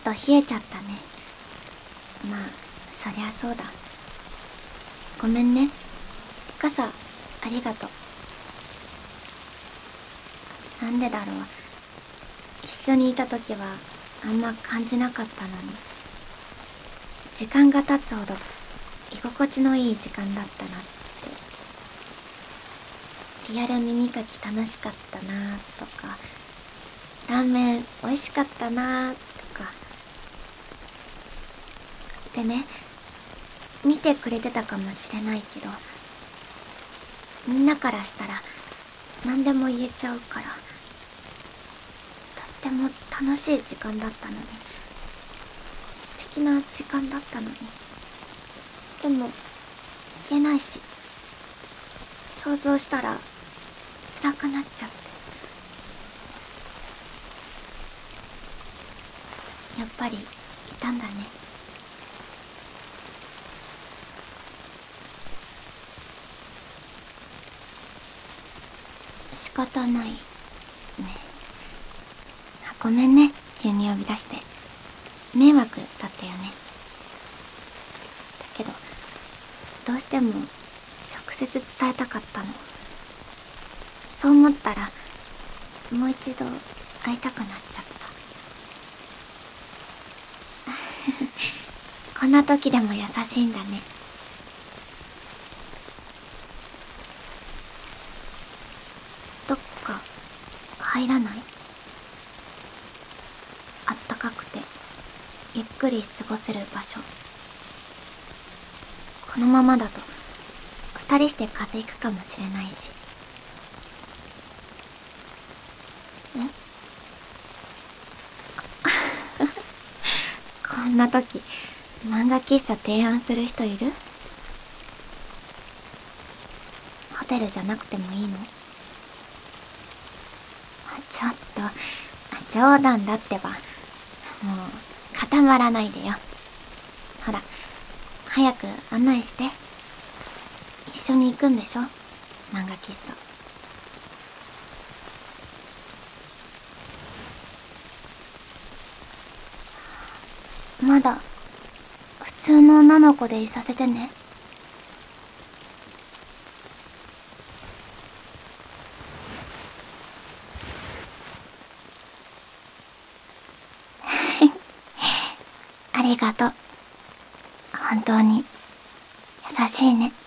と冷えちゃったね。まあそりゃそうだ。ごめんね。傘ありがとう。なんでだろう、一緒にいた時はあんま感じなかったのに、時間が経つほど居心地のいい時間だったなって。リアル耳かき楽しかったなとか、ラーメン美味しかったなとか。でね、見てくれてたかもしれないけど、みんなからしたら何でも言えちゃうから、とっても楽しい時間だったのに、素敵な時間だったのに。でも言えないし、想像したら辛くなっちゃって。やっぱりいたんだね。仕方ないね。ごめんね、急に呼び出して。迷惑だったよね。だけどどうしても直接伝えたかったの。そう思ったらもう一度会いたくなっちゃった。こんな時でも優しいんだね。どっか入らない？あったかくてゆっくり過ごせる場所。このままだと二人して風邪ひくかもしれないし。こんな時漫画喫茶提案する人いる？ホテルじゃなくてもいいの？ちょっと冗談だってば。もう固まらないでよ。ほら早く案内して。一緒に行くんでしょ、漫画喫茶。まだ普通の女の子でいさせてね。ありがとう。本当に優しいね。